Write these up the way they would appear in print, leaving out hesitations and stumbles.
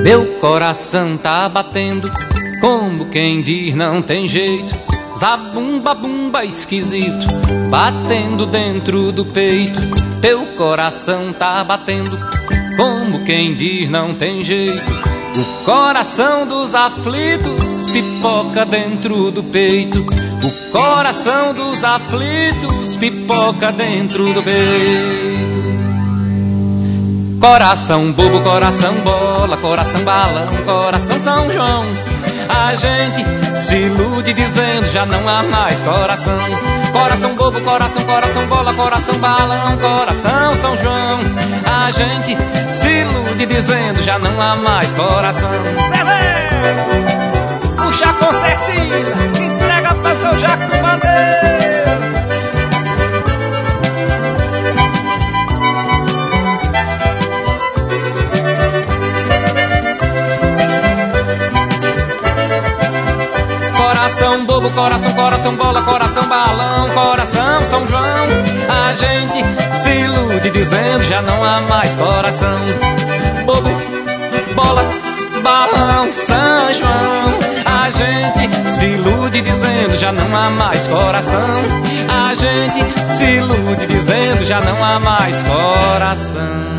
Meu coração tá batendo, como quem diz não tem jeito. Zabumba, bumba esquisito, batendo dentro do peito. Teu coração tá batendo, como quem diz não tem jeito. O coração dos aflitos pipoca dentro do peito. O coração dos aflitos pipoca dentro do peito. Coração bobo, coração bola, coração balão, coração São João. A gente se ilude dizendo já não há mais coração. Coração bobo, coração bola, coração balão, coração São João. A gente se ilude dizendo já não há mais coração. Puxa a concertina, entrega pra seu Jaco do Bandeiro. Coração bobo, coração bola, coração balão, coração São João. A gente se ilude dizendo já não há mais coração. Bobo, bola, balão, São João. A gente se ilude dizendo já não há mais coração. A gente se ilude dizendo já não há mais coração.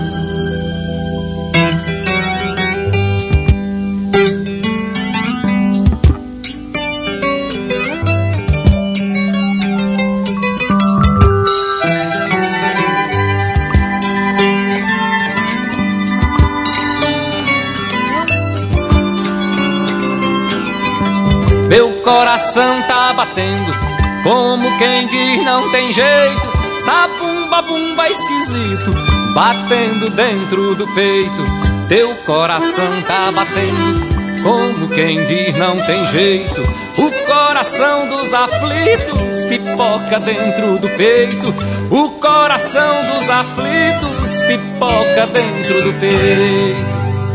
Meu coração tá batendo, como quem diz não tem jeito. Sabumba, bumba esquisito, batendo dentro do peito. Teu coração tá batendo, como quem diz não tem jeito. O coração dos aflitos pipoca dentro do peito. O coração dos aflitos pipoca dentro do peito.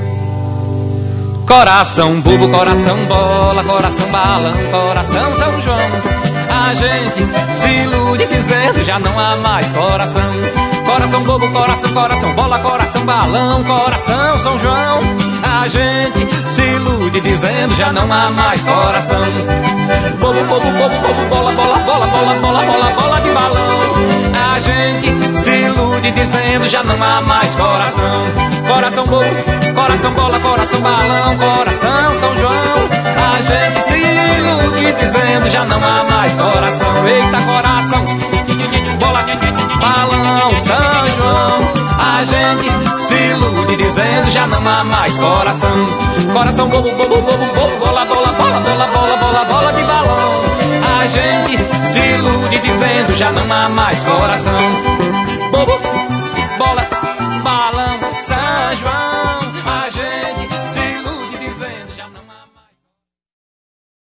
Coração bobo, coração bola, coração balão, coração São João. A gente se ilude dizendo já não há mais coração. Coração bobo, coração bola, coração balão, coração São João. A gente se ilude dizendo já não há mais coração. Bobo, bobo, bobo, bobo, bola, bola, bola, bola, bola, bola, bola de balão. A gente se ilude dizendo já não há mais coração. Coração bobo, coração bola, coração balão, coração São João. A gente se ilude dizendo já não há mais coração. Eita, coração, bola, balão, São João. A gente se ilude dizendo já não há mais coração. Coração bobo, bobo, bobo, bobo, bola, bola, bola, bola, bola, bola, bola de balão. A gente se ilude dizendo já não há mais coração. Bobo,